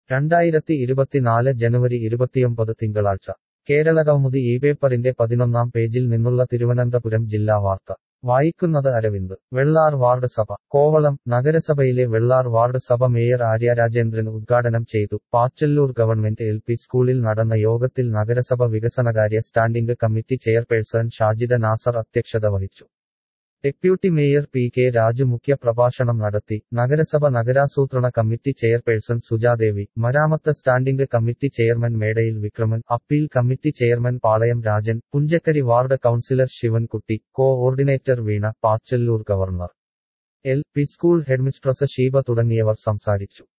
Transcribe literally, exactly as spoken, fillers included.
രണ്ടായിരത്തി ഇരുപത്തിനാല് ജനുവരി ഇരുപത്തിയൊമ്പത് തിങ്കളാഴ്ച കേരളകൗമുദി ഈ പേപ്പറിന്റെ പതിനൊന്നാം പേജിൽ നിന്നുള്ള തിരുവനന്തപുരം ജില്ലാ വാർത്ത വായിക്കുന്നത് അരവിന്ദ് വെള്ളാർ വാർഡ് സഭ കോവളം നഗരസഭയിലെ വെള്ളാർ വാർഡ് സഭ മേയർ ആര്യ രാജേന്ദ്രൻ ഉദ്ഘാടനം ചെയ്തു. പാച്ചല്ലൂർ ഗവൺമെന്റ് എൽ പി സ്കൂളിൽ നടന്ന യോഗത്തിൽ നഗരസഭ വികസനകാര്യ standing committee chairperson Shajida Nasar അധ്യക്ഷത വഹിച്ചു. Deputy mayor P K Raju മുഖ്യ പ്രഭാഷണം നടത്തി. നഗരസഭ നഗരാസൂത്രണ കമ്മിറ്റി ചെയർപേഴ്സൺ സുജാദേവി, മരാമത്ത് standing committee chairman Medayil Vikraman, appeal committee chairman Palayam Rajan, Punchakkari ward councillor Sivankutty, coordinator Veena, Pachalloor governor L P school headmistress Sheeba തുടങ്ങിയവർ സംസാരിച്ചു.